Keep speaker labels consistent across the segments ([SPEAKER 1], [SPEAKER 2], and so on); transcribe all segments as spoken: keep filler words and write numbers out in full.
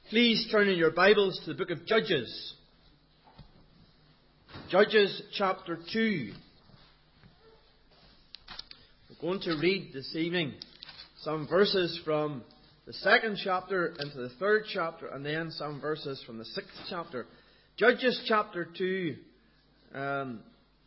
[SPEAKER 1] Please turn in your Bibles to the book of Judges. Judges chapter two. We're going to read this evening some verses from the second chapter into the third chapter, and then some verses from the sixth chapter. Judges chapter two, um,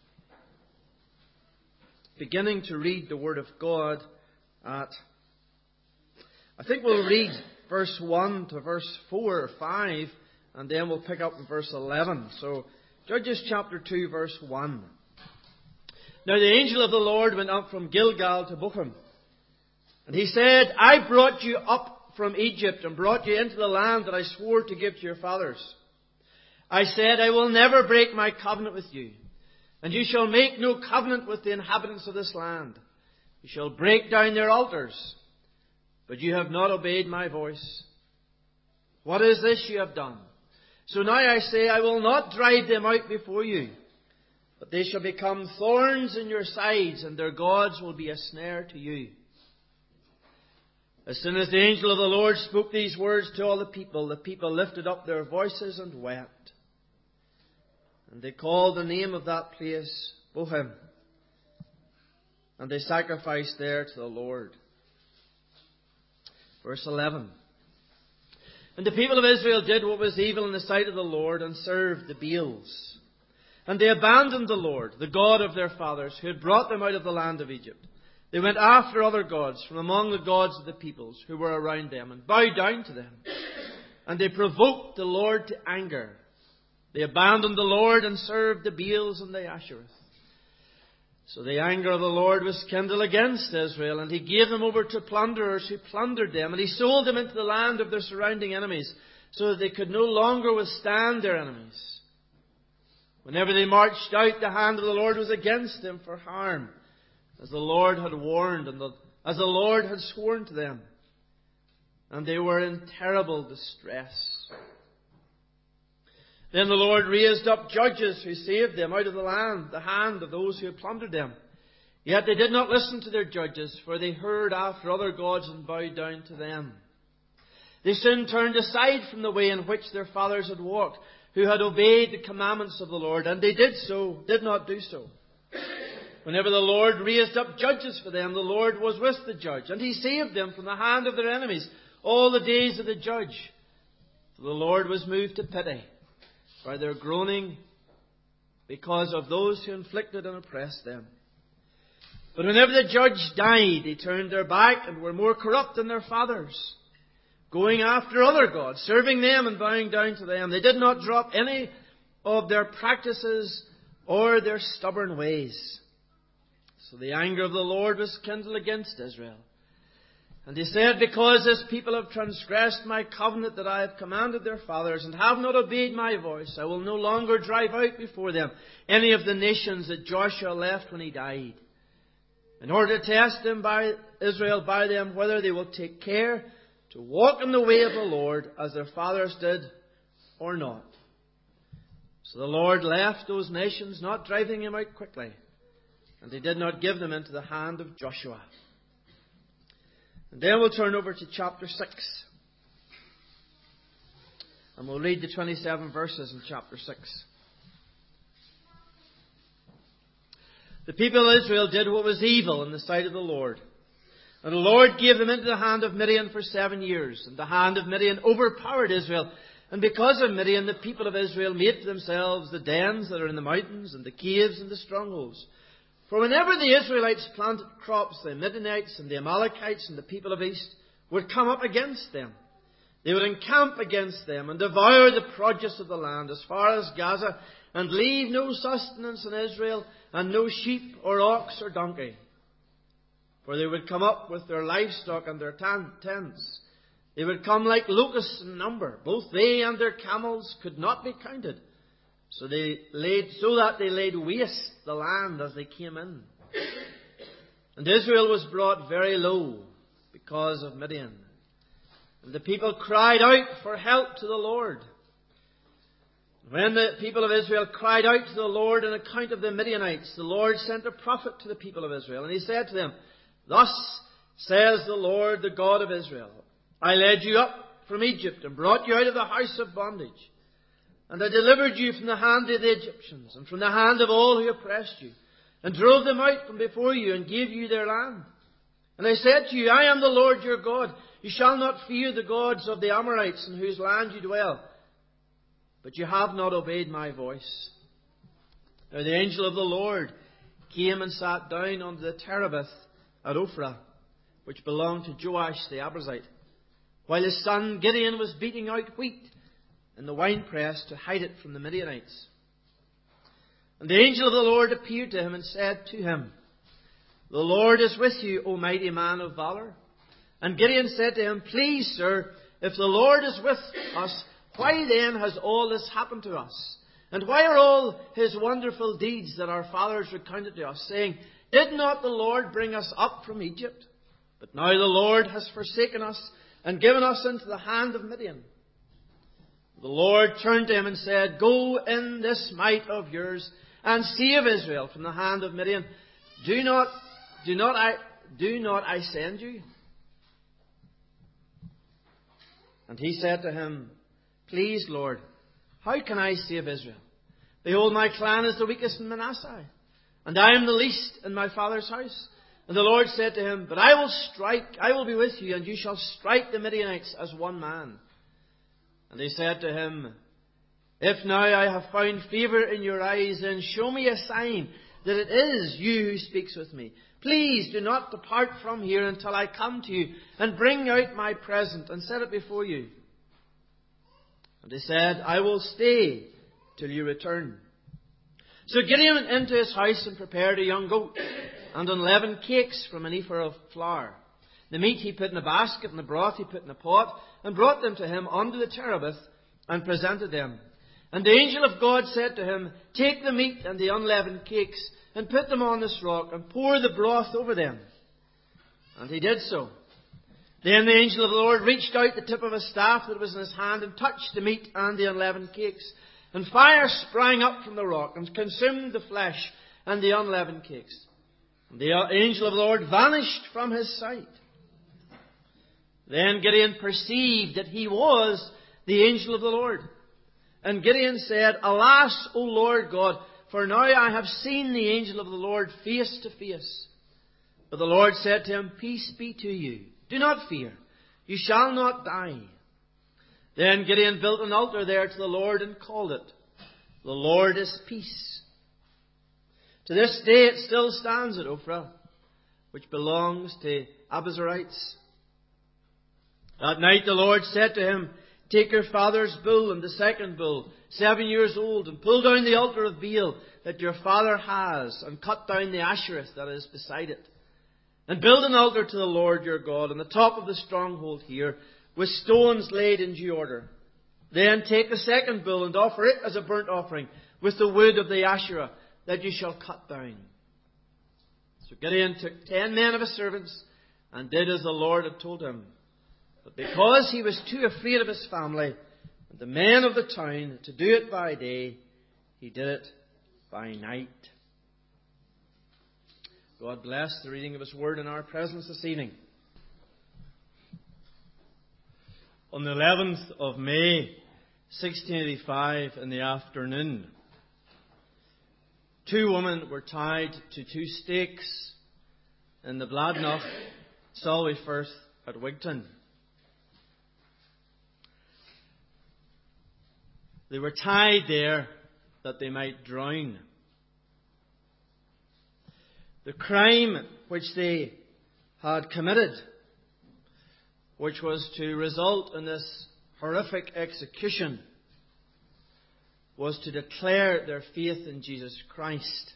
[SPEAKER 1] beginning to read the Word of God at, I think we'll read verse one to verse four or five, and then we'll pick up in verse eleven. So, Judges chapter two, verse one. Now the angel of the Lord went up from Gilgal to Bochum, and he said, I brought you up from Egypt and brought you into the land that I swore to give to your fathers. I said, I will never break my covenant with you, and you shall make no covenant with the inhabitants of this land. You shall break down their altars, but you have not obeyed my voice. What is this you have done? So now I say, I will not drive them out before you, but they shall become thorns in your sides, and their gods will be a snare to you. As soon as the angel of the Lord spoke these words to all the people, the people lifted up their voices and wept. And they called the name of that place Bochum, and they sacrificed there to the Lord. Verse eleven. And the people of Israel did what was evil in the sight of the Lord, and served the Baals. And they abandoned the Lord, the God of their fathers, who had brought them out of the land of Egypt. They went after other gods from among the gods of the peoples who were around them, and bowed down to them. And they provoked the Lord to anger. They abandoned the Lord and served the Baals and the Ashereth. So the anger of the Lord was kindled against Israel, and He gave them over to plunderers who plundered them, and He sold them into the land of their surrounding enemies, so that they could no longer withstand their enemies. Whenever they marched out, the hand of the Lord was against them for harm, as the Lord had warned, and the, as the Lord had sworn to them. And they were in terrible distress. Then the Lord raised up judges who saved them out of the land, the hand of those who had plundered them. Yet they did not listen to their judges, for they heard after other gods and bowed down to them. They soon turned aside from the way in which their fathers had walked, who had obeyed the commandments of the Lord, and they did so, did not do so. Whenever the Lord raised up judges for them, the Lord was with the judge, and He saved them from the hand of their enemies all the days of the judge. For the Lord was moved to pity by their groaning, because of those who inflicted and oppressed them. But whenever the judge died, they turned their back and were more corrupt than their fathers, going after other gods, serving them and bowing down to them. They did not drop any of their practices or their stubborn ways. So the anger of the Lord was kindled against Israel. And He said, because this people have transgressed my covenant that I have commanded their fathers, and have not obeyed my voice, I will no longer drive out before them any of the nations that Joshua left when he died, in order to test them by Israel by them, whether they will take care to walk in the way of the Lord as their fathers did, or not. So the Lord left those nations, not driving them out quickly, and He did not give them into the hand of Joshua. And then we'll turn over to chapter six. And we'll read the twenty-seven verses in chapter six. The people of Israel did what was evil in the sight of the Lord. And the Lord gave them into the hand of Midian for seven years. And the hand of Midian overpowered Israel. And because of Midian, the people of Israel made for themselves the dens that are in the mountains, and the caves and the strongholds. For whenever the Israelites planted crops, the Midianites and the Amalekites and the people of East would come up against them. They would encamp against them and devour the produce of the land as far as Gaza, and leave no sustenance in Israel, and no sheep or ox or donkey. For they would come up with their livestock and their tents. They would come like locusts in number. Both they and their camels could not be counted. So they laid, so that they laid waste the land as they came in. And Israel was brought very low because of Midian. And the people cried out for help to the Lord. When the people of Israel cried out to the Lord on account of the Midianites, the Lord sent a prophet to the people of Israel. And he said to them, Thus says the Lord, the God of Israel, I led you up from Egypt and brought you out of the house of bondage. And I delivered you from the hand of the Egyptians and from the hand of all who oppressed you, and drove them out from before you and gave you their land. And I said to you, I am the Lord your God. You shall not fear the gods of the Amorites in whose land you dwell. But you have not obeyed my voice. Now the angel of the Lord came and sat down under the terebinth at Ophrah, which belonged to Joash the Abiezrite, while his son Gideon was beating out wheat in the winepress to hide it from the Midianites. And the angel of the Lord appeared to him and said to him, The Lord is with you, O mighty man of valor. And Gideon said to him, Please, sir, if the Lord is with us, why then has all this happened to us? And why are all his wonderful deeds that our fathers recounted to us, saying, Did not the Lord bring us up from Egypt? But now the Lord has forsaken us and given us into the hand of Midian. The Lord turned to him and said, Go in this might of yours and save Israel from the hand of Midian. Do not, do not I, do not I send you? And he said to him, Please, Lord, how can I save Israel? Behold, my clan is the weakest in Manasseh, and I am the least in my father's house. And the Lord said to him, But I will strike, I will be with you, and you shall strike the Midianites as one man. And he said to him, If now I have found favour in your eyes, then show me a sign that it is you who speaks with me. Please do not depart from here until I come to you and bring out my present and set it before you. And he said, I will stay till you return. So Gideon went into his house and prepared a young goat and unleavened cakes from an ephah of flour. The meat he put in a basket and the broth he put in a pot, and brought them to him under the terebinth and presented them. And the angel of God said to him, Take the meat and the unleavened cakes and put them on this rock and pour the broth over them. And he did so. Then the angel of the Lord reached out the tip of his staff that was in his hand and touched the meat and the unleavened cakes. And fire sprang up from the rock and consumed the flesh and the unleavened cakes. And the angel of the Lord vanished from his sight. Then Gideon perceived that he was the angel of the Lord. And Gideon said, Alas, O Lord God, for now I have seen the angel of the Lord face to face. But the Lord said to him, Peace be to you. Do not fear. You shall not die. Then Gideon built an altar there to the Lord and called it, The Lord is Peace. To this day it still stands at Ophrah, which belongs to Abiezrites. That night the Lord said to him, Take your father's bull and the second bull, seven years old, and pull down the altar of Baal that your father has, and cut down the Asherah that is beside it. And build an altar to the Lord your God on the top of the stronghold here, with stones laid in due order. Then take the second bull and offer it as a burnt offering, with the wood of the Asherah that you shall cut down. So Gideon took ten men of his servants, and did as the Lord had told him. But because he was too afraid of his family and the men of the town to do it by day, he did it by night. God bless the reading of His Word in our presence this evening. On the eleventh of May, sixteen eighty-five, in the afternoon, two women were tied to two stakes in the Bladnoch, Solway Firth at Wigton. They were tied there that they might drown. The crime which they had committed, which was to result in this horrific execution, was to declare their faith in Jesus Christ.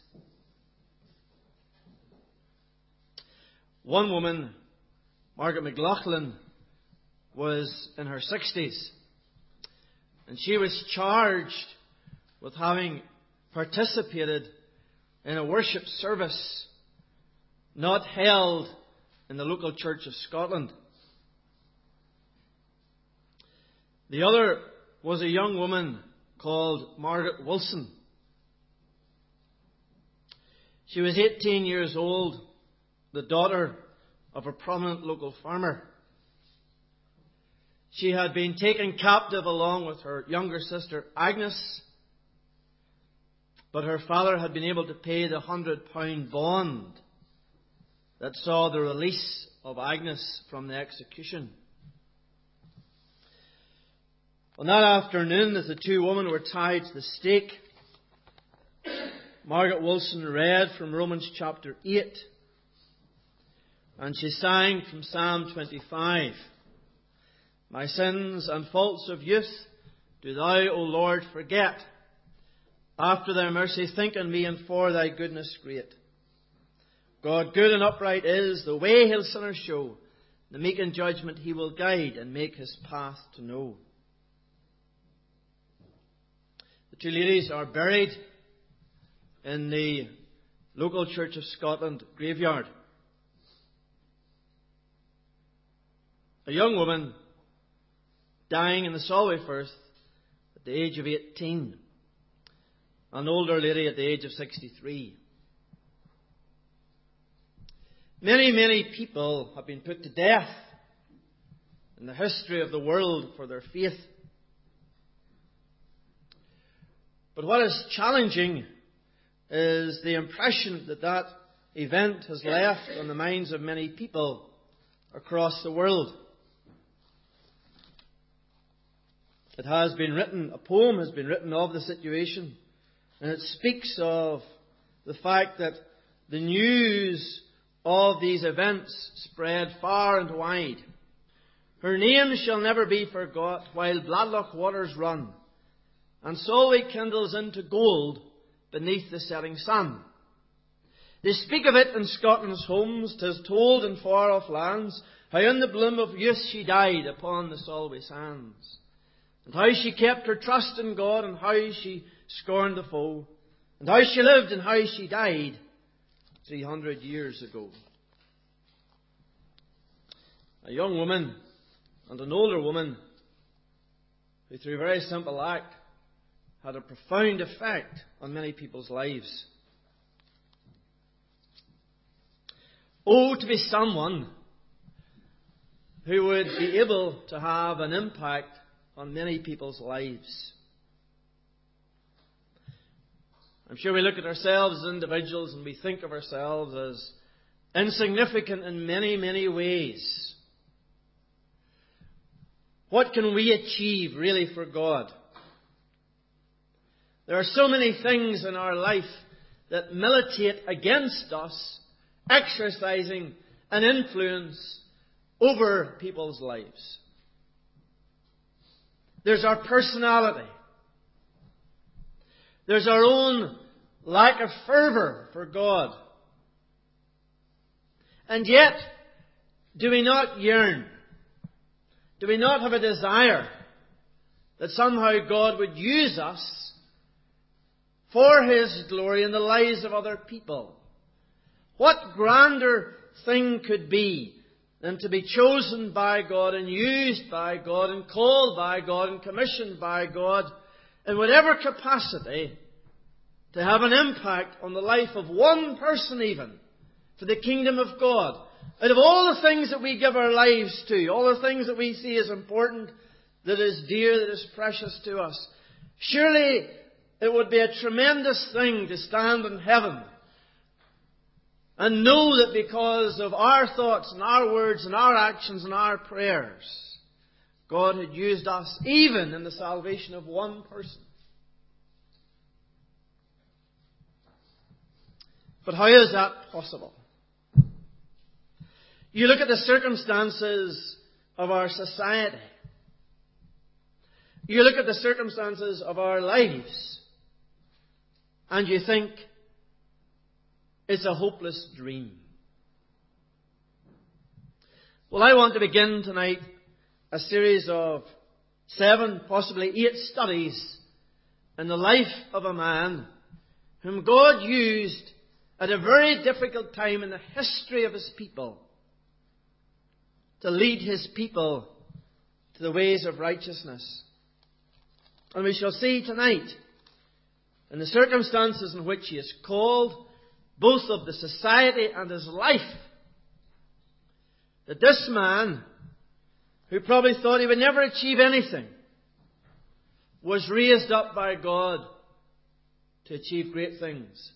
[SPEAKER 1] One woman, Margaret McLaughlin, was in her sixties. And she was charged with having participated in a worship service not held in the local Church of Scotland. The other was a young woman called Margaret Wilson. She was eighteen years old, the daughter of a prominent local farmer. She had been taken captive along with her younger sister Agnes, but her father had been able to pay the hundred pound bond that saw the release of Agnes from the execution. On that afternoon, as the two women were tied to the stake, Margaret Wilson read from Romans chapter eight, and she sang from Psalm twenty-five. My sins and faults of youth do thou, O Lord, forget. After thy mercy think on me, and for thy goodness great. God good and upright is, the way he'll sinners show. The meek in judgment he will guide, and make his path to know. The two ladies are buried in the local Church of Scotland graveyard. A young woman dying in the Solway Firth at the age of eighteen. An older lady at the age of sixty-three. Many, many people have been put to death in the history of the world for their faith. But what is challenging is the impression that that event has left on the minds of many people across the world. It has been written, a poem has been written of the situation, and it speaks of the fact that the news of these events spread far and wide. Her name shall never be forgot while Bladloch waters run, and Solway kindles into gold beneath the setting sun. They speak of it in Scotland's homes, 'tis told in far-off lands, how in the bloom of youth she died upon the Solway sands. And how she kept her trust in God, and how she scorned the foe, and how she lived and how she died three hundred years ago. A young woman and an older woman who, through a very simple act, had a profound effect on many people's lives. Oh, to be someone who would be able to have an impact on many people's lives. I'm sure we look at ourselves as individuals and we think of ourselves as insignificant in many, many ways. What can we achieve really for God? There are so many things in our life that militate against us, exercising an influence over people's lives. There's our personality. There's our own lack of fervour for God. And yet, do we not yearn? Do we not have a desire that somehow God would use us for His glory in the lives of other people? What grander thing could be than to be chosen by God and used by God and called by God and commissioned by God in whatever capacity to have an impact on the life of one person even for the kingdom of God. Out of all the things that we give our lives to, all the things that we see as important, that is dear, that is precious to us, surely it would be a tremendous thing to stand in heaven and know that because of our thoughts and our words and our actions and our prayers, God had used us even in the salvation of one person. But how is that possible? You look at the circumstances of our society. You look at the circumstances of our lives, and you think, it's a hopeless dream. Well, I want to begin tonight a series of seven, possibly eight studies in the life of a man whom God used at a very difficult time in the history of His people to lead His people to the ways of righteousness. And we shall see tonight, in the circumstances in which He is called, both of the society and his life, that this man who probably thought he would never achieve anything, was raised up by God to achieve great things.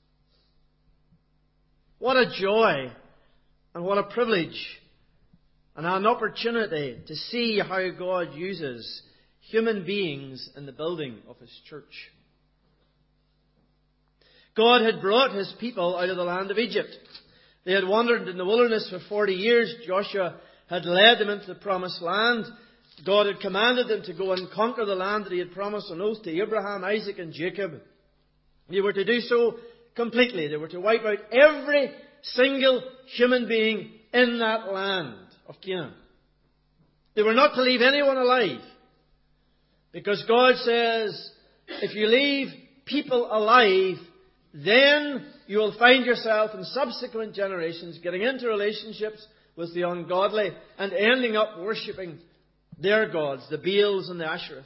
[SPEAKER 1] What a joy and what a privilege and an opportunity to see how God uses human beings in the building of His church. God had brought His people out of the land of Egypt. They had wandered in the wilderness for forty years. Joshua had led them into the promised land. God had commanded them to go and conquer the land that He had promised on oath to Abraham, Isaac and Jacob. They were to do so completely. They were to wipe out every single human being in that land of Canaan. They were not to leave anyone alive. Because God says, if you leave people alive, then you will find yourself in subsequent generations getting into relationships with the ungodly and ending up worshipping their gods, the Baals and the Ashereth.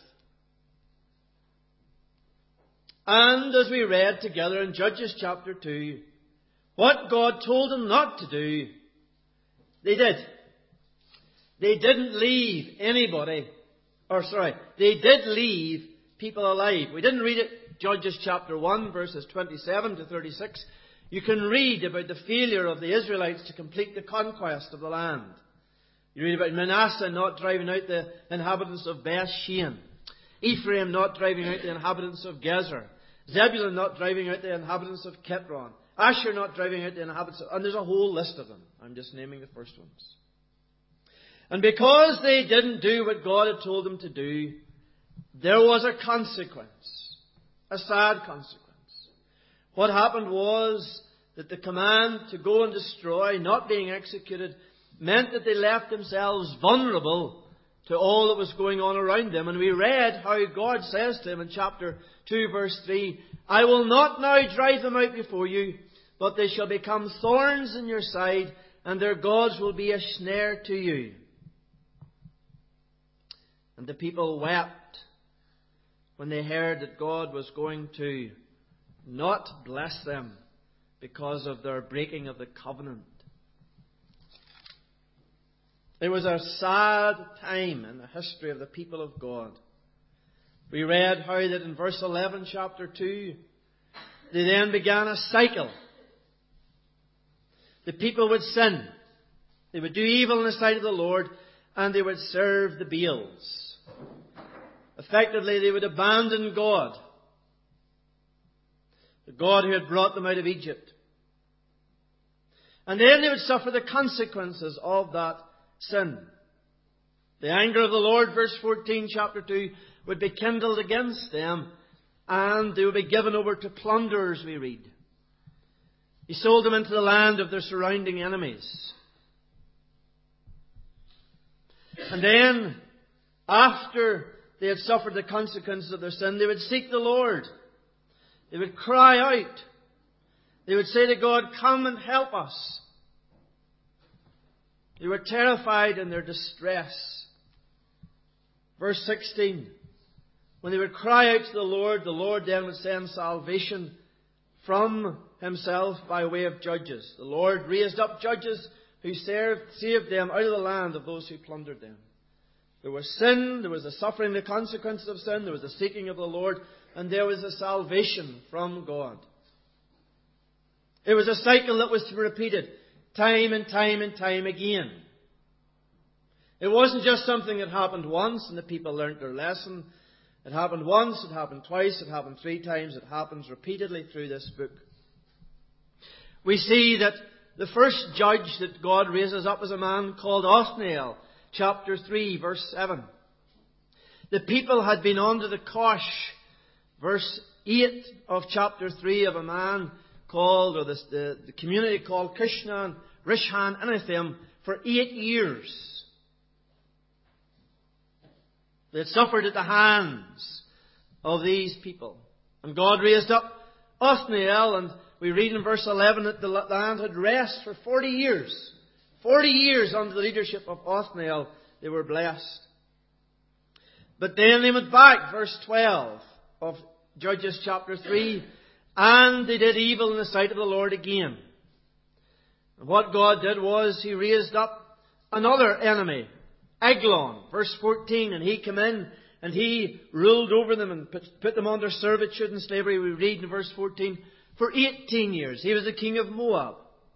[SPEAKER 1] And as we read together in Judges chapter two, what God told them not to do, they did. They didn't leave anybody, or sorry, they did leave people alive. We didn't read it, Judges chapter one, verses twenty-seven to thirty-six. You can read about the failure of the Israelites to complete the conquest of the land. You read about Manasseh not driving out the inhabitants of Beth Shean, Ephraim not driving out the inhabitants of Gezer, Zebulun not driving out the inhabitants of Kitron, Asher not driving out the inhabitants of... And there's a whole list of them. I'm just naming the first ones. And because they didn't do what God had told them to do, there was a consequence. A sad consequence. What happened was that the command to go and destroy, not being executed, meant that they left themselves vulnerable to all that was going on around them. And we read how God says to them in chapter two, verse three, I will not now drive them out before you, but they shall become thorns in your side, and their gods will be a snare to you. And the people wept when they heard that God was going to not bless them because of their breaking of the covenant. It was a sad time in the history of the people of God. We read how that in verse eleven, chapter two, they then began a cycle. The people would sin. They would do evil in the sight of the Lord, and they would serve the Baals. Effectively, they would abandon God, the God who had brought them out of Egypt. And then they would suffer the consequences of that sin. The anger of the Lord, verse fourteen, chapter two, would be kindled against them, and they would be given over to plunderers, we read. He sold them into the land of their surrounding enemies. And then, after they had suffered the consequences of their sin, they would seek the Lord. They would cry out. They would say to God, come and help us. They were terrified in their distress. Verse sixteen. When they would cry out to the Lord, the Lord then would send salvation from Himself by way of judges. The Lord raised up judges who served, saved them out of the land of those who plundered them. There was sin, there was the suffering, the consequences of sin, there was the seeking of the Lord, and there was the salvation from God. It was a cycle that was to be repeated time and time and time again. It wasn't just something that happened once and the people learnt their lesson. It happened once, it happened twice, it happened three times, it happens repeatedly through this book. We see that the first judge that God raises up is a man called Othniel, chapter three, verse seven. The people had been under the cosh, verse eight of chapter three, of a man called, or the, the, the community called Cushnan, Rishhan, Anathim, for eight years. They had suffered at the hands of these people. And God raised up Othniel, and we read in verse eleven that the land had rest for forty years. Forty years under the leadership of Othniel, they were blessed. But then they went back, verse twelve of Judges chapter three, and they did evil in the sight of the Lord again. And what God did was He raised up another enemy, Eglon, verse fourteen, and he came in and he ruled over them and put, put them under servitude and slavery. We read in verse fourteen, for eighteen years. He was the king of Moab.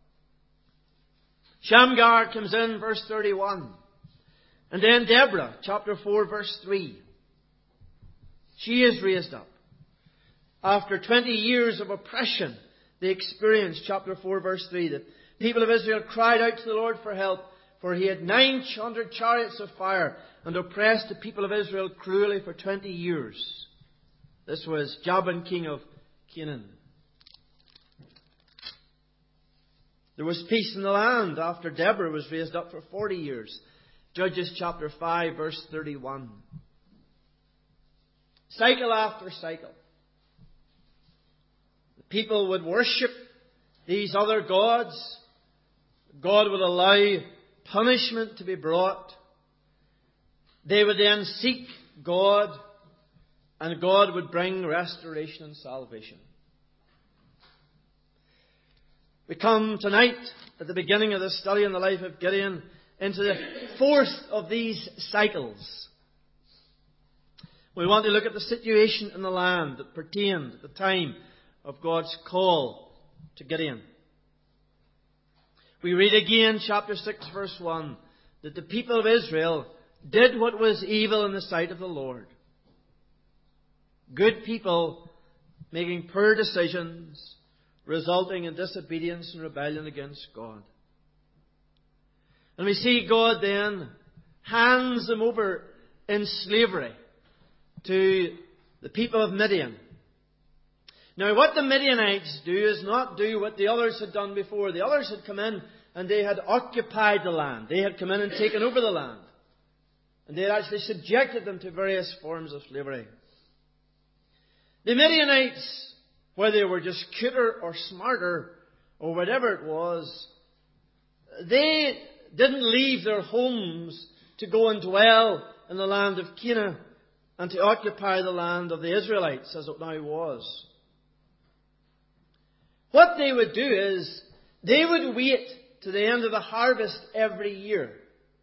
[SPEAKER 1] Shamgar comes in, verse thirty-one. And then Deborah, chapter four, verse three. She is raised up. After twenty years of oppression, they experienced, chapter four, verse three, the people of Israel cried out to the Lord for help, for he had nine hundred chariots of fire and oppressed the people of Israel cruelly for twenty years. This was Jabin, king of Canaan. There was peace in the land after Deborah was raised up for forty years. Judges chapter five, verse thirty-one. Cycle after cycle. The people would worship these other gods. God would allow punishment to be brought. They would then seek God, and God would bring restoration and salvation. We come tonight, at the beginning of the study on the life of Gideon, into the fourth of these cycles. We want to look at the situation in the land that pertained at the time of God's call to Gideon. We read again, chapter six, verse one, that the people of Israel did what was evil in the sight of the Lord. Good people making poor decisions, resulting in disobedience and rebellion against God. And we see God then hands them over in slavery to the people of Midian. Now, what the Midianites do is not do what the others had done before. The others had come in and they had occupied the land. They had come in and taken over the land. And they had actually subjected them to various forms of slavery. The Midianites, whether they were just cuter or smarter or whatever it was, they didn't leave their homes to go and dwell in the land of Canaan and to occupy the land of the Israelites as it now was. What they would do is they would wait to the end of the harvest every year.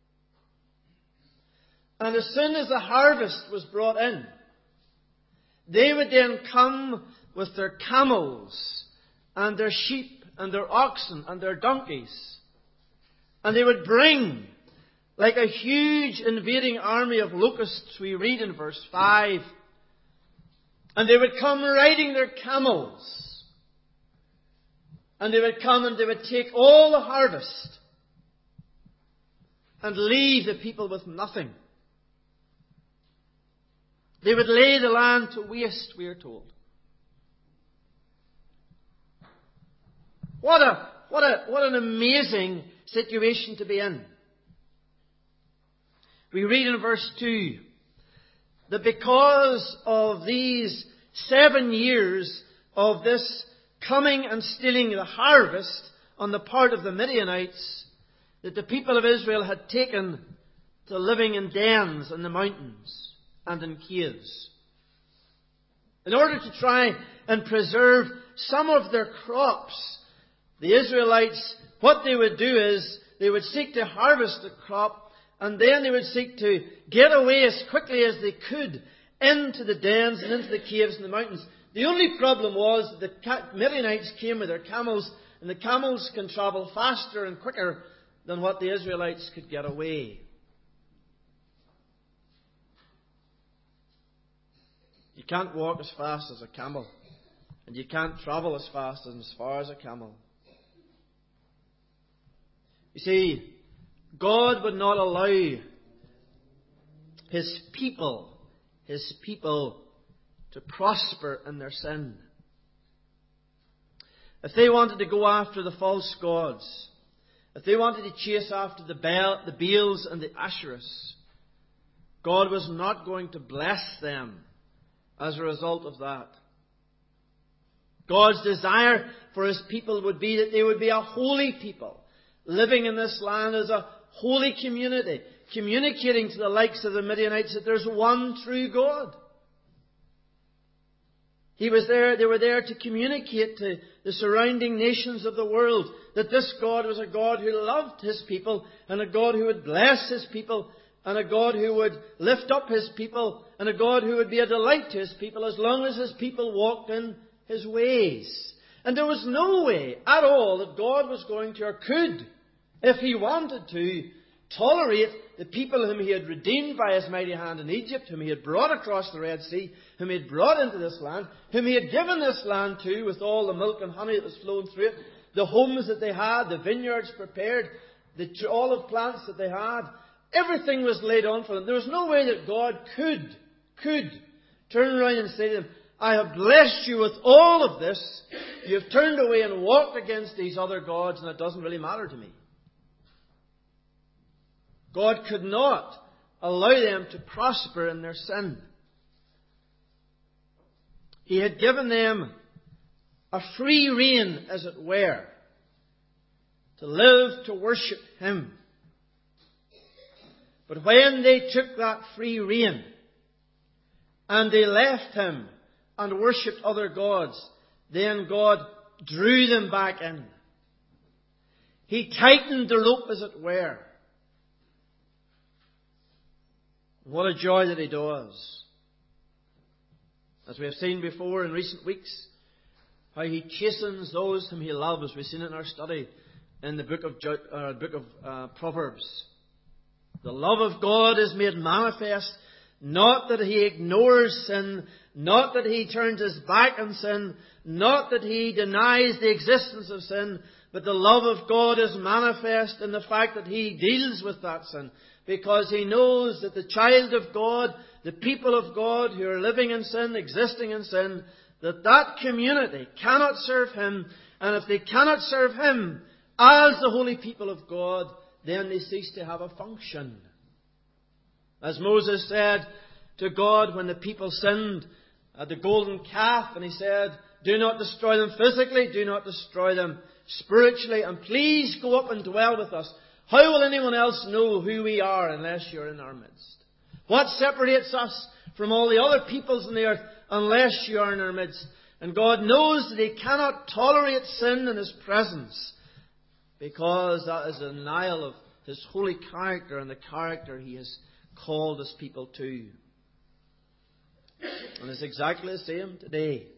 [SPEAKER 1] And as soon as the harvest was brought in, they would then come with their camels and their sheep and their oxen and their donkeys. And they would bring, like a huge invading army of locusts, we read in verse five. And they would come riding their camels. And they would come and they would take all the harvest and leave the people with nothing. They would lay the land to waste, we are told. What a, what a, what an amazing situation to be in. We read in verse two that because of these seven years of this coming and stealing the harvest on the part of the Midianites, that the people of Israel had taken to living in dens in the mountains and in caves. In order to try and preserve some of their crops, the Israelites, what they would do is they would seek to harvest the crop, and then they would seek to get away as quickly as they could into the dens and into the caves and the mountains. The only problem was the Midianites came with their camels, and the camels can travel faster and quicker than what the Israelites could get away. You can't walk as fast as a camel, and you can't travel as fast and as far as a camel. You see, God would not allow His people, His people to prosper in their sin. If they wanted to go after the false gods, if they wanted to chase after the Baal, the Baals and the Asherahs, God was not going to bless them as a result of that. God's desire for His people would be that they would be a holy people, living in this land as a holy community, communicating to the likes of the Midianites that there's one true God. He was there, they were there to communicate to the surrounding nations of the world that this God was a God who loved His people and a God who would bless His people and a God who would lift up His people, and a God who would be a delight to His people as long as His people walked in His ways. And there was no way at all that God was going to, or could, if He wanted to, tolerate the people whom He had redeemed by His mighty hand in Egypt, whom He had brought across the Red Sea, whom He had brought into this land, whom He had given this land to with all the milk and honey that was flowing through it, the homes that they had, the vineyards prepared, the olive plants that they had. Everything was laid on for them. There was no way that God could, could turn around and say to them, I have blessed you with all of this. You have turned away and walked against these other gods, and it doesn't really matter to me. God could not allow them to prosper in their sin. He had given them a free rein, as it were, to live, to worship Him. But when they took that free rein and they left Him and worshipped other gods, then God drew them back in. He tightened the rope, as it were. What a joy that He does. As we have seen before in recent weeks, how He chastens those whom He loves. We've seen it in our study in the book of, uh, book of uh, Proverbs. The love of God is made manifest, not that He ignores sin, not that He turns His back on sin, not that He denies the existence of sin, but the love of God is manifest in the fact that He deals with that sin, because He knows that the child of God, the people of God who are living in sin, existing in sin, that that community cannot serve Him, and if they cannot serve Him as the holy people of God, then they cease to have a function. As Moses said to God when the people sinned at the golden calf, and he said, do not destroy them physically, do not destroy them spiritually, and please go up and dwell with us. How will anyone else know who we are unless you're in our midst? What separates us from all the other peoples in the earth unless you are in our midst? And God knows that He cannot tolerate sin in His presence, because that is a denial of His holy character and the character He has called His people to. And it's exactly the same today.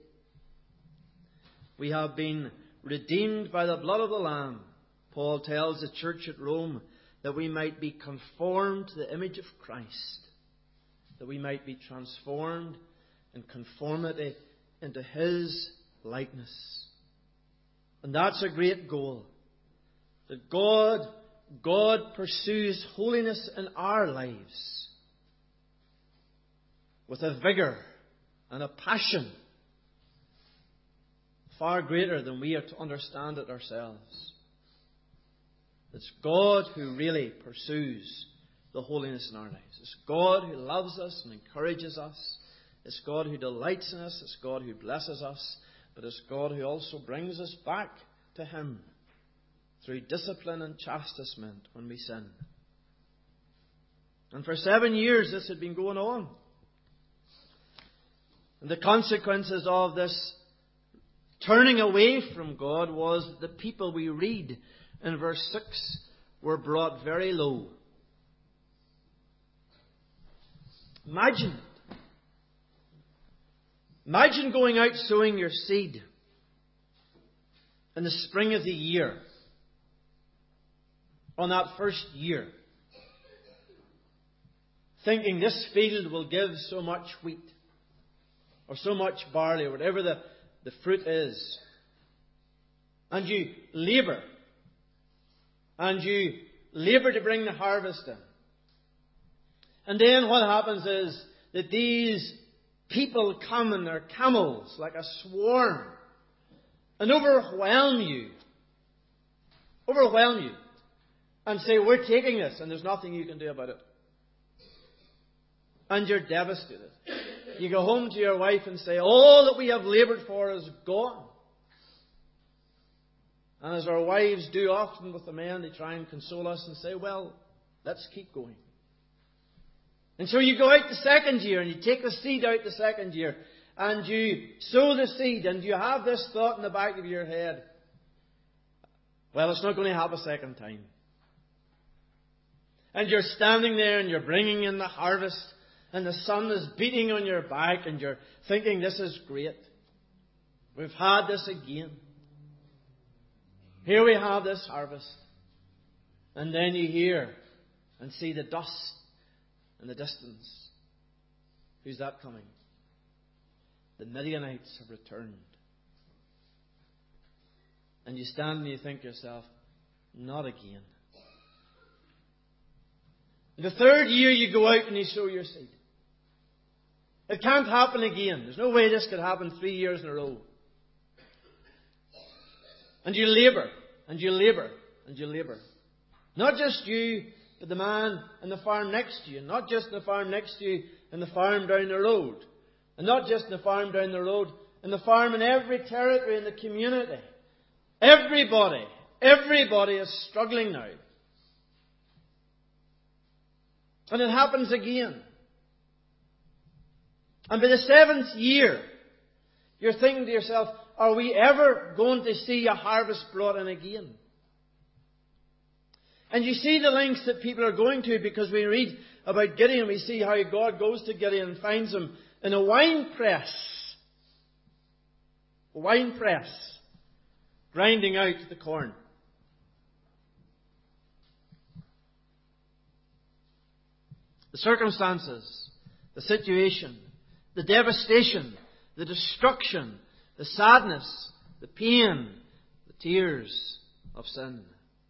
[SPEAKER 1] We have been redeemed by the blood of the Lamb. Paul tells the church at Rome that we might be conformed to the image of Christ, that we might be transformed in conformity into His likeness. And that's a great goal. That God, God pursues holiness in our lives with a vigour and a passion far greater than we are to understand it ourselves. It's God who really pursues the holiness in our lives. It's God who loves us and encourages us. It's God who delights in us. It's God who blesses us. But it's God who also brings us back to Him through discipline and chastisement when we sin. And for seven years this had been going on. And the consequences of this turning away from God was that the people, we read in verse six, were brought very low. Imagine it. Imagine going out sowing your seed in the spring of the year, on that first year, thinking this field will give so much wheat or so much barley or whatever the, the fruit is. And you labour. And you labour to bring the harvest in. And then what happens is that these people come in their camels like a swarm and overwhelm you. Overwhelm you. And say, we're taking this and there's nothing you can do about it. And you're devastated. You go home to your wife and say, all that we have laboured for is gone. And as our wives do often with the men, they try and console us and say, well, let's keep going. And so you go out the second year and you take the seed out the second year and you sow the seed and you have this thought in the back of your head, well, it's not going to happen a second time. And you're standing there and you're bringing in the harvest, and the sun is beating on your back, and you're thinking, this is great. We've had this again. Here we have this harvest. And then you hear and see the dust in the distance. Who's that coming? The Midianites have returned. And you stand and you think to yourself, not again. In the third year you go out and you sow your seed. It can't happen again. There's no way this could happen three years in a row. And you labour, and you labour, and you labour. Not just you, but the man in the farm next to you. Not just in the farm next to you, in the farm down the road. And not just in the farm down the road, in the farm in every territory in the community. Everybody, everybody is struggling now. And it happens again. And by the seventh year, you're thinking to yourself, are we ever going to see a harvest brought in again? And you see the lengths that people are going to, because we read about Gideon, we see how God goes to Gideon and finds him in a wine press. A wine press. Grinding out the corn. The circumstances, the situation, the devastation, the destruction, the sadness, the pain, the tears of sin.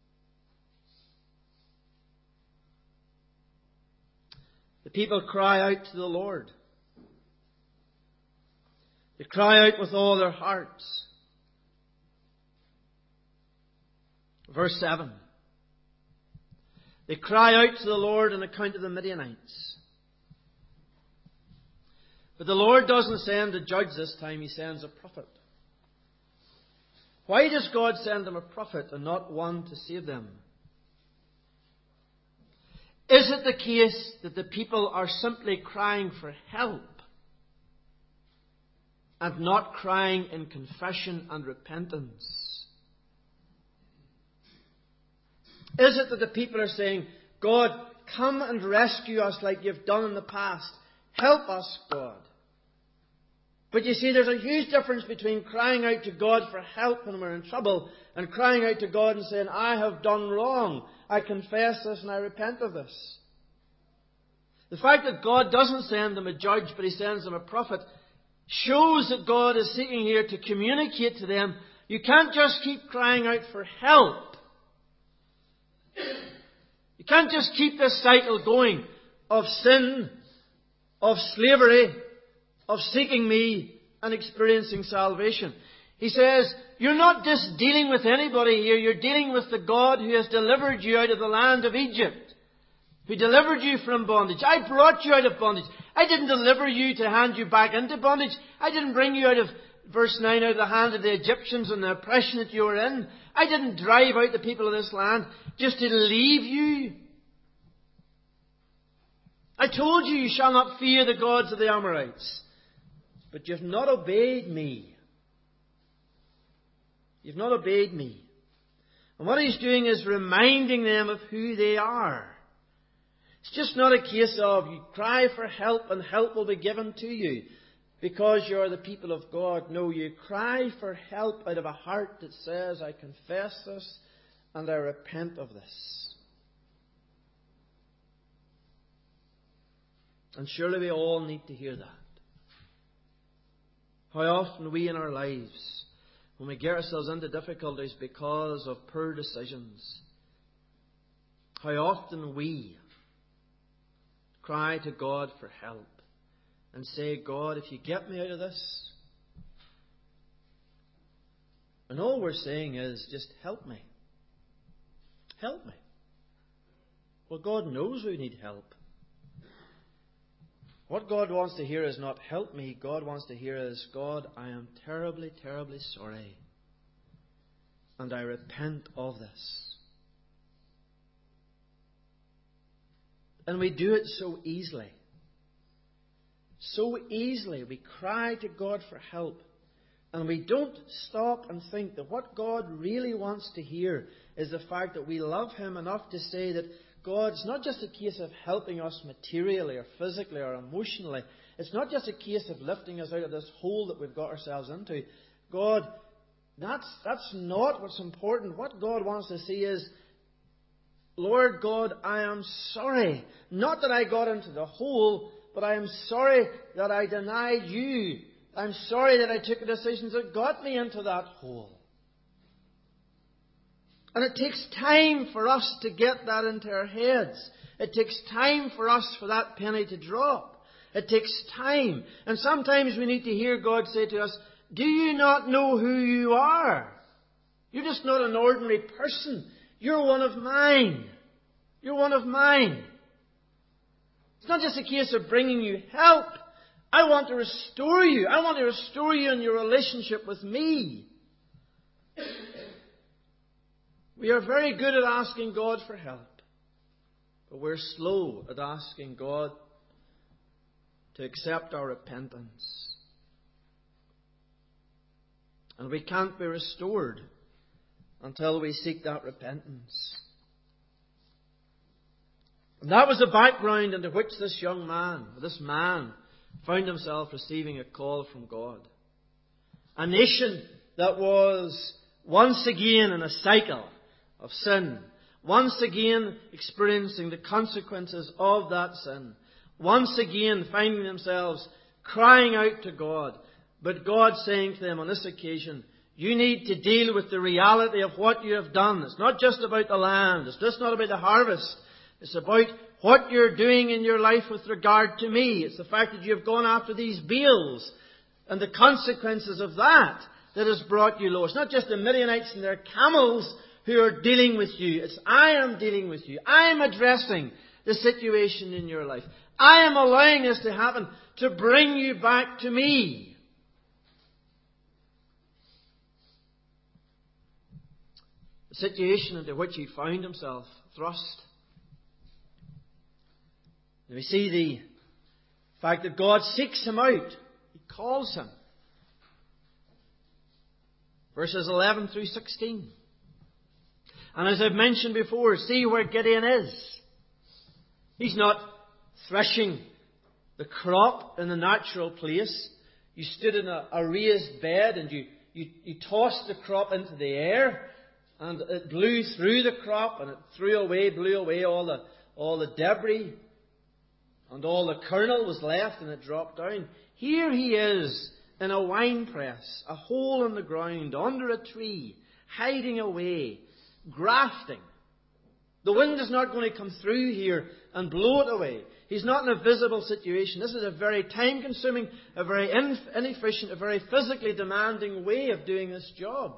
[SPEAKER 1] The people cry out to the Lord. They cry out with all their hearts. Verse seven. They cry out to the Lord on account of the Midianites. But the Lord doesn't send a judge this time, He sends a prophet. Why does God send them a prophet and not one to save them? Is it the case that the people are simply crying for help and not crying in confession and repentance? Is it that the people are saying, God, come and rescue us like you've done in the past. Help us, God. But you see, there's a huge difference between crying out to God for help when we're in trouble and crying out to God and saying, I have done wrong. I confess this and I repent of this. The fact that God doesn't send them a judge, but He sends them a prophet, shows that God is seeking here to communicate to them, you can't just keep crying out for help. You can't just keep this cycle going of sin, of slavery, of seeking me and experiencing salvation. He says, you're not just dealing with anybody here, you're dealing with the God who has delivered you out of the land of Egypt, who delivered you from bondage. I brought you out of bondage. I didn't deliver you to hand you back into bondage. I didn't bring you out of, verse nine, out of the hand of the Egyptians and the oppression that you were in. I didn't drive out the people of this land just to leave you. I told you, you shall not fear the gods of the Amorites. But you've not obeyed me. You've not obeyed me. And what He's doing is reminding them of who they are. It's just not a case of you cry for help and help will be given to you because you're the people of God. No, you cry for help out of a heart that says, I confess this and I repent of this. And surely we all need to hear that. How often we in our lives, when we get ourselves into difficulties because of poor decisions, how often we cry to God for help and say, God, if you get me out of this, and all we're saying is, just help me. Help me. Well, God knows we need help. What God wants to hear is not help me. God wants to hear is, God, I am terribly, terribly sorry. And I repent of this. And we do it so easily. So easily. We cry to God for help. And we don't stop and think that what God really wants to hear is the fact that we love Him enough to say that, God, it's not just a case of helping us materially or physically or emotionally. It's not just a case of lifting us out of this hole that we've got ourselves into. God, that's, that's not what's important. What God wants to see is, Lord God, I am sorry. Not that I got into the hole, but I am sorry that I denied you. I'm sorry that I took the decisions that got me into that hole. And it takes time for us to get that into our heads. It takes time for us for that penny to drop. It takes time. And sometimes we need to hear God say to us, do you not know who you are? You're just not an ordinary person. You're one of mine. You're one of mine. It's not just a case of bringing you help. I want to restore you. I want to restore you in your relationship with me. We are very good at asking God for help, but we're slow at asking God to accept our repentance. And we can't be restored until we seek that repentance. And that was the background into which this young man, this man, found himself receiving a call from God. A nation that was once again in a cycle of sin. Once again experiencing the consequences of that sin. Once again finding themselves crying out to God. But God saying to them on this occasion, you need to deal with the reality of what you have done. It's not just about the land. It's just not about the harvest. It's about what you're doing in your life with regard to me. It's the fact that you've gone after these Baals and the consequences of that that has brought you low. It's not just the Midianites and their camels who are dealing with you. It's I am dealing with you. I am addressing the situation in your life. I am allowing this to happen to bring you back to me. The situation into which he found himself thrust. And we see the fact that God seeks him out. He calls him. Verses eleven through sixteen. And as I've mentioned before, see where Gideon is. He's not threshing the crop in the natural place. You stood in a, a raised bed and you, you, you tossed the crop into the air and it blew through the crop and it threw away, blew away all the, all the debris and all the kernel was left and it dropped down. Here he is in a wine press, a hole in the ground, under a tree, hiding away, grafting. The wind is not going to come through here and blow it away. He's not in a visible situation. This is a very time-consuming, a very inefficient, a very physically demanding way of doing this job.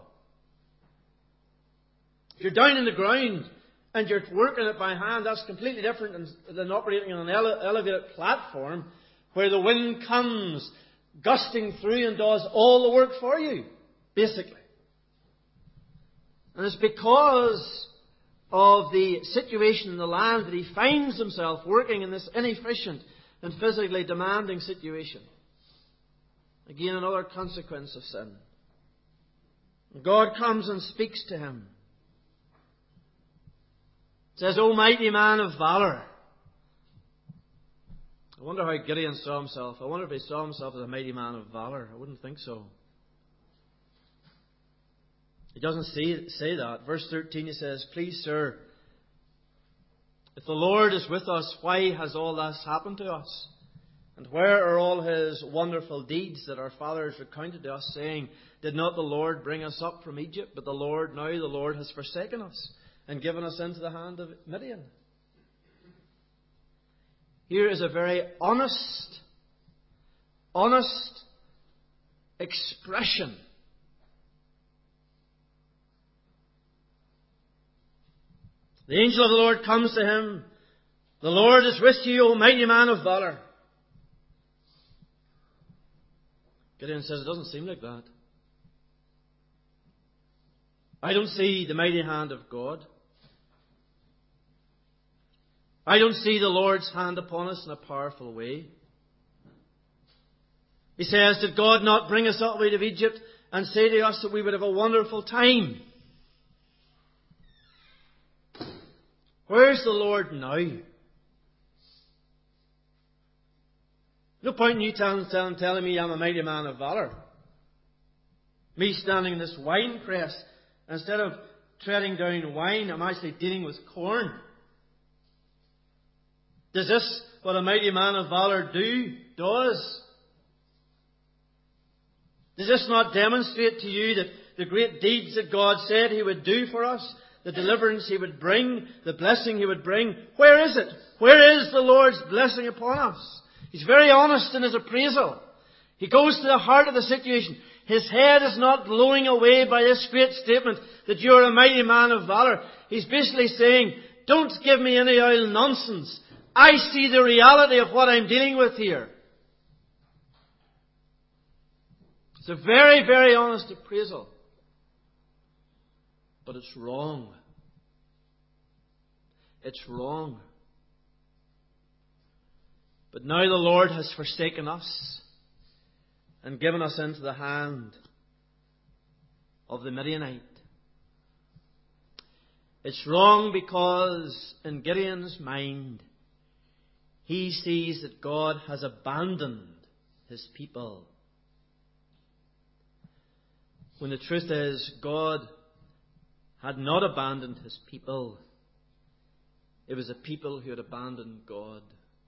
[SPEAKER 1] If you're down in the ground and you're working it by hand, that's completely different than, than operating on an ele- elevated platform where the wind comes gusting through and does all the work for you, basically. And it's because of the situation in the land that he finds himself working in this inefficient and physically demanding situation. Again, another consequence of sin. God comes and speaks to him. It says, O mighty man of valour. I wonder how Gideon saw himself. I wonder if he saw himself as a mighty man of valour. I wouldn't think so. He doesn't say, say that. Verse thirteen, he says, Please, sir, if the Lord is with us, why has all this happened to us? And where are all his wonderful deeds that our fathers recounted to us, saying, Did not the Lord bring us up from Egypt? But the Lord, now the Lord has forsaken us and given us into the hand of Midian. Here is a very honest, honest expression. The angel of the Lord comes to him. The Lord is with you, O mighty man of valour. Gideon says, it doesn't seem like that. I don't see the mighty hand of God. I don't see the Lord's hand upon us in a powerful way. He says, Did God not bring us up out of Egypt and say to us that we would have a wonderful time? Where's the Lord now? No point in you telling, telling, telling me I'm a mighty man of valor. Me standing in this wine press, instead of treading down wine, I'm actually dealing with corn. Does this what a mighty man of valor do? Does? Does this not demonstrate to you that the great deeds that God said He would do for us, the deliverance He would bring, the blessing He would bring, where is it? Where is the Lord's blessing upon us? He's very honest in His appraisal. He goes to the heart of the situation. His head is not blowing away by this great statement that you're a mighty man of valor. He's basically saying, don't give me any old nonsense. I see the reality of what I'm dealing with here. It's a very, very honest appraisal. But it's wrong. It's wrong. But now the Lord has forsaken us and given us into the hand of the Midianite. It's wrong because in Gideon's mind, he sees that God has abandoned His people. When the truth is, God had not abandoned His people. It was a people who had abandoned God.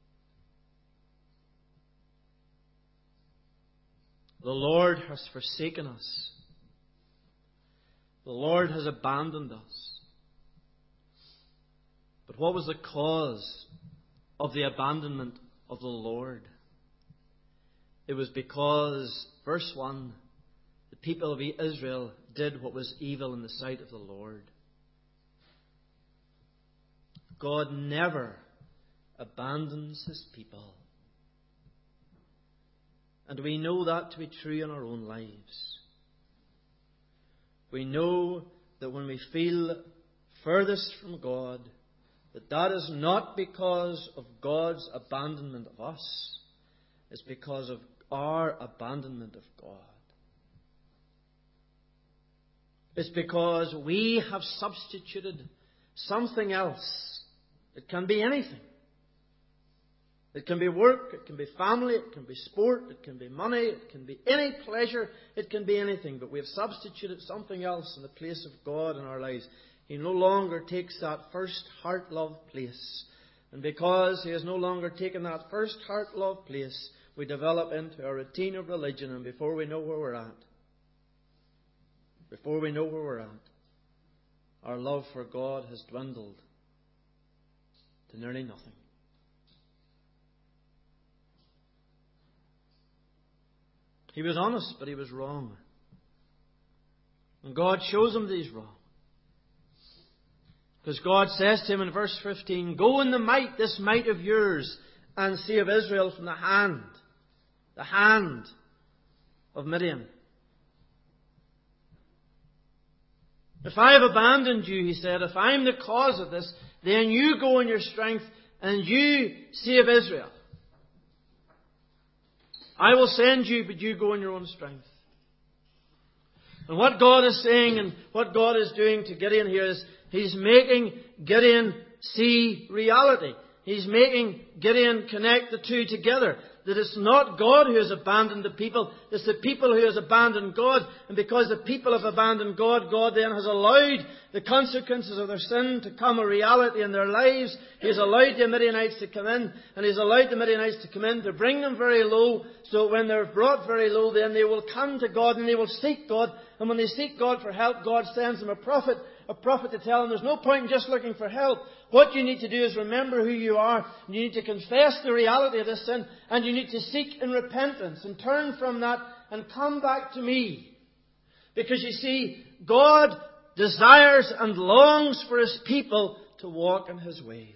[SPEAKER 1] The Lord has forsaken us. The Lord has abandoned us. But what was the cause of the abandonment of the Lord? It was because, verse one, the people of Israel did what was evil in the sight of the Lord. God never abandons His people. And we know that to be true in our own lives. We know that when we feel furthest from God, that that is not because of God's abandonment of us. It's because of our abandonment of God. It's because we have substituted something else. It can be anything. It can be work, it can be family, it can be sport, it can be money, it can be any pleasure, it can be anything. But we have substituted something else in the place of God in our lives. He no longer takes that first heart love place. And because He has no longer taken that first heart love place, we develop into a routine of religion, and before we know where we're at, before we know where we're at, our love for God has dwindled to nearly nothing. He was honest, but he was wrong. And God shows him that he's wrong. Because God says to him in verse fifteen, go in the might, this might of yours, and save Israel from the hand, the hand of Midian. If I have abandoned you, he said, if I'm the cause of this, then you go in your strength and you save Israel. I will send you, but you go in your own strength. And what God is saying and what God is doing to Gideon here is He's making Gideon see reality. He's making Gideon connect the two together. That it's not God who has abandoned the people. It's the people who has abandoned God. And because the people have abandoned God, God then has allowed the consequences of their sin to come a reality in their lives. He has allowed the Midianites to come in. And He's allowed the Midianites to come in to bring them very low. So when they're brought very low, then they will come to God and they will seek God. And when they seek God for help, God sends them a prophet. A prophet to tell them there's no point in just looking for help. What you need to do is remember who you are. And you need to confess the reality of this sin. And you need to seek in repentance and turn from that and come back to me. Because you see, God desires and longs for His people to walk in His ways.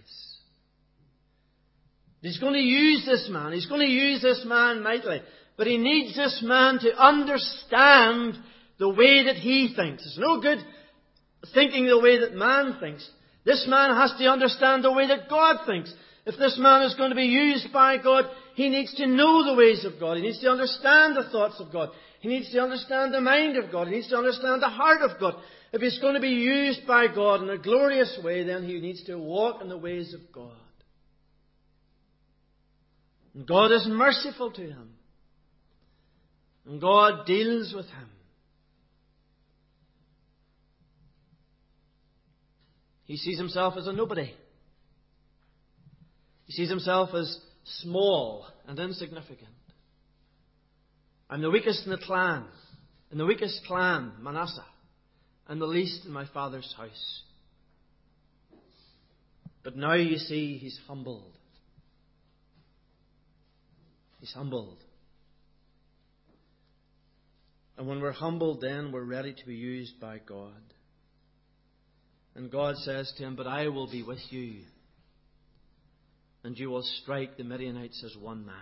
[SPEAKER 1] He's going to use this man. He's going to use this man mightily. But He needs this man to understand the way that he thinks. It's no good thinking the way that man thinks. This man has to understand the way that God thinks. If this man is going to be used by God, He needs to know the ways of God. He needs to understand the thoughts of God. He needs to understand the mind of God. He needs to understand the heart of God. If he's going to be used by God in a glorious way, then he needs to walk in the ways of God. And God is merciful to him. And God deals with him. He sees himself as a nobody. He sees himself as small and insignificant. I'm the weakest in the clan. In the weakest clan, Manasseh. And the least in my father's house. But now you see he's humbled. He's humbled. And when we're humbled, then we're ready to be used by God. And God says to him, but I will be with you, and you will strike the Midianites as one man.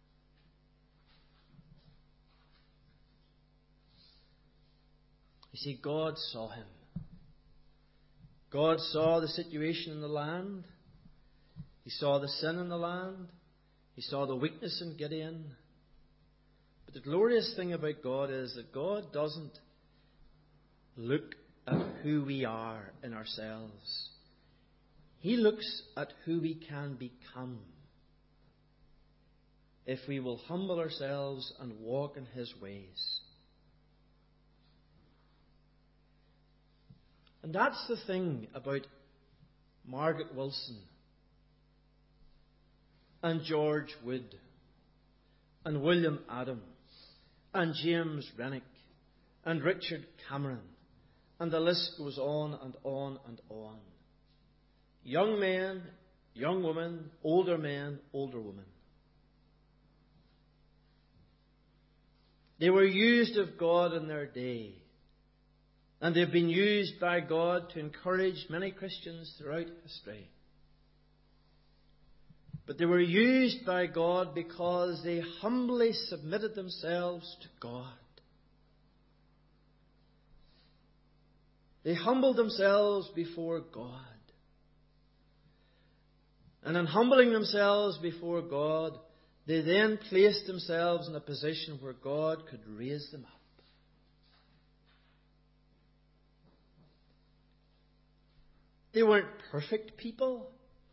[SPEAKER 1] You see, God saw him. God saw the situation in the land. He saw the sin in the land. He saw the weakness in Gideon. But the glorious thing about God is that God doesn't look at who we are in ourselves. He looks at who we can become if we will humble ourselves and walk in his ways. And that's the thing about Margaret Wilson and George Wood and William Adam and James Renwick and Richard Cameron. And the list goes on and on and on. Young men, young women, older men, older women. They were used of God in their day. And they've been used by God to encourage many Christians throughout history. But they were used by God because they humbly submitted themselves to God. They humbled themselves before God. And in humbling themselves before God, they then placed themselves in a position where God could raise them up. They weren't perfect people.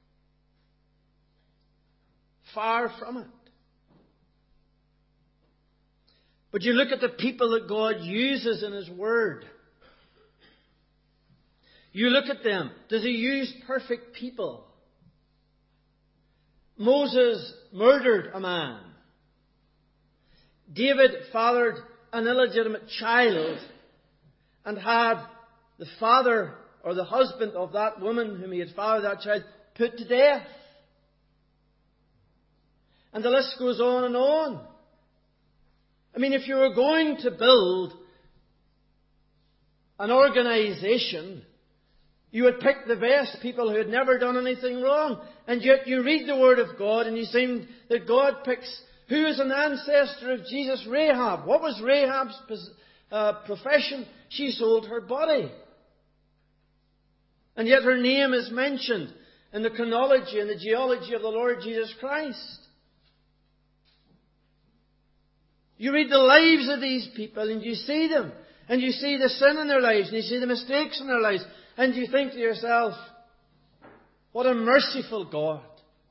[SPEAKER 1] Far from it. But you look at the people that God uses in his word. You look at them. Does he use perfect people? Moses murdered a man. David fathered an illegitimate child and had the father or the husband of that woman whom he had fathered that child put to death. And the list goes on and on. I mean, if you were going to build an organization, you would pick the best people who had never done anything wrong. And yet you read the Word of God and you see that God picks who is an ancestor of Jesus, Rahab. What was Rahab's uh, profession? She sold her body. And yet her name is mentioned in the chronology and the genealogy of the Lord Jesus Christ. You read the lives of these people and you see them. And you see the sin in their lives and you see the mistakes in their lives. And you think to yourself, what a merciful God.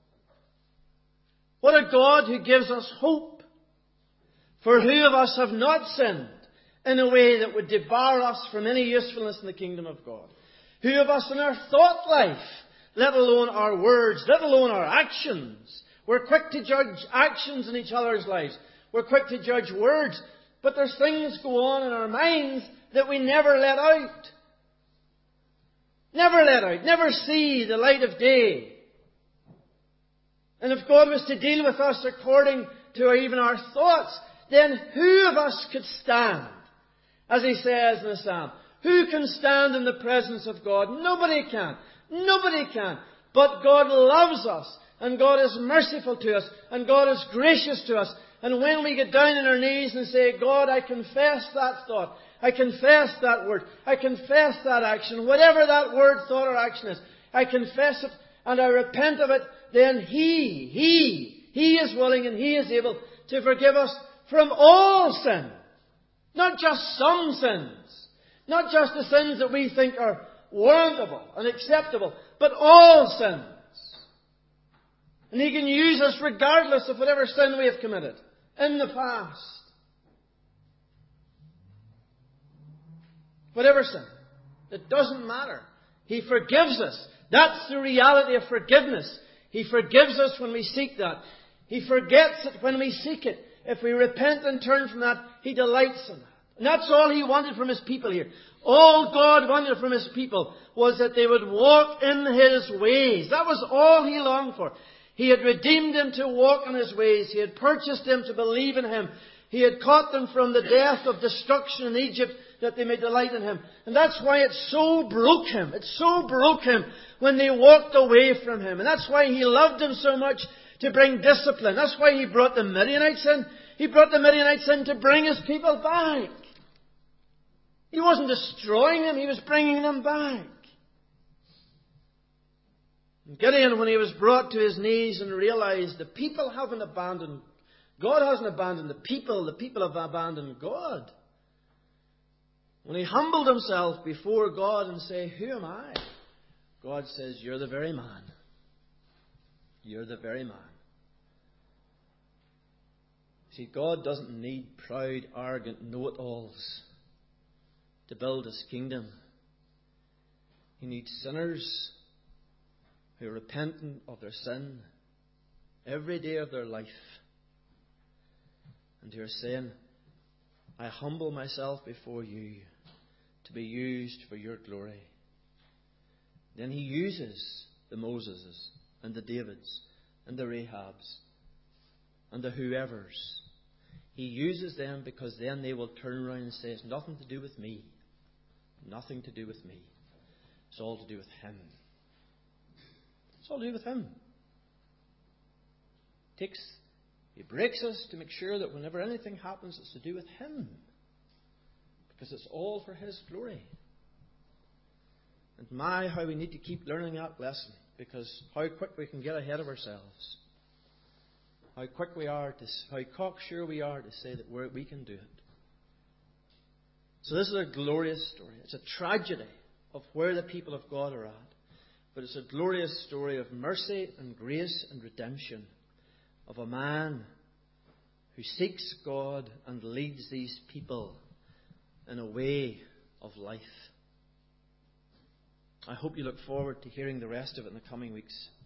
[SPEAKER 1] What a God who gives us hope. For who of us have not sinned in a way that would debar us from any usefulness in the kingdom of God? Who of us in our thought life, let alone our words, let alone our actions? We're quick to judge actions in each other's lives. We're quick to judge words. But there's things go on in our minds that we never let out. Never let out. Never see the light of day. And if God was to deal with us according to even our thoughts, then who of us could stand? As he says in the Psalm, who can stand in the presence of God? Nobody can. Nobody can. But God loves us. And God is merciful to us. And God is gracious to us. And when we get down on our knees and say, God, I confess that thought. I confess that word. I confess that action. Whatever that word, thought or action is. I confess it and I repent of it. Then He, He He is willing and He is able to forgive us from all sin. Not just some sins. Not just the sins that we think are warrantable and acceptable, but all sins. And He can use us regardless of whatever sin we have committed in the past. Whatever sin. It doesn't matter. He forgives us. That's the reality of forgiveness. He forgives us when we seek that. He forgets it when we seek it. If we repent and turn from that, He delights in that. And that's all He wanted from His people here. All God wanted from His people was that they would walk in His ways. That was all He longed for. He had redeemed them to walk in His ways. He had purchased them to believe in Him. He had caught them from the death of destruction in Egypt that they may delight in Him. And that's why it so broke Him. It so broke Him when they walked away from Him. And that's why He loved them so much to bring discipline. That's why He brought the Midianites in. He brought the Midianites in to bring His people back. He wasn't destroying them. He was bringing them back. And Gideon, when he was brought to his knees and realized the people haven't abandoned, God hasn't abandoned the people, the people have abandoned God. When he humbled himself before God and said, "Who am I?" God says, "You're the very man. You're the very man." See, God doesn't need proud, arrogant know-it-alls to build His kingdom. He needs sinners who are repentant of their sin every day of their life and who are saying, "I humble myself before You to be used for Your glory." Then He uses the Moseses and the Davids and the Rahabs and the whoever's. He uses them because then they will turn around and say, "It's nothing to do with me. Nothing to do with me. It's all to do with Him." It's all to do with Him. He takes, He breaks us to make sure that whenever anything happens, it's to do with Him. Because it's all for His glory. And my, how we need to keep learning that lesson. Because how quick we can get ahead of ourselves. How quick we are, to, how cocksure we are to say that we're, we can do it. So this is a glorious story. It's a tragedy of where the people of God are at. But it's a glorious story of mercy and grace and redemption. Of a man who seeks God and leads these people in a way of life. I hope you look forward to hearing the rest of it in the coming weeks.